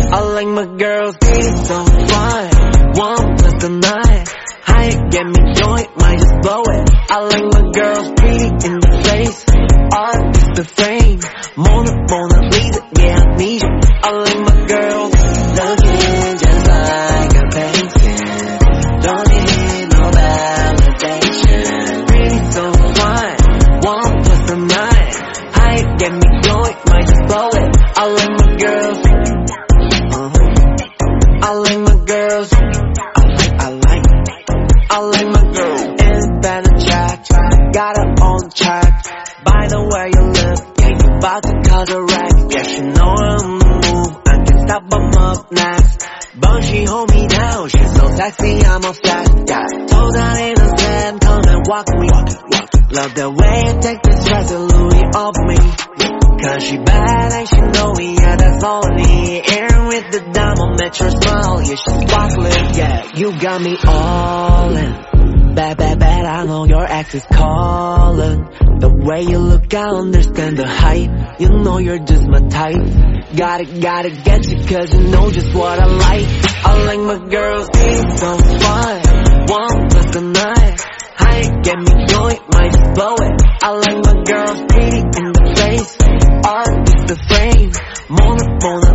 I like my girls pretty so fine. 1 plus a 9. High get me joy, might just blow it. I like my girls pretty in the face. Art is the frame. Mona Lisa, yeah I need you. I like my girls looking just like a painting. Don't need no validation. Pretty so fine. 1 plus a 9. High get me joy, might just blow it. I like my girls. I like my girls. I like my girl. In better chat, got her on track. By the way you look, yeah you about to cause a wreck. Yeah she know I'm the move, I can stop, I'm up next. But she hold me down, she's so sexy, I'm obsessed. Yeah, told her in a stand, come and walk me. Love the way you take the stress and Louis off me. Cause she bad and she know me, yeah that's all I need. Air with the diamond, met your smile, yeah she's sparkling. Yeah, you got me all in. Bad, I know your ex is calling. The way you look, I understand the hype. You know you're just my type. Gotta get you cause you know just what I like. I like my girls, being so fine. 1 plus a 9. High, get me joy, might just blow it. I like my girls pretty in the face. Art is the frame. Mona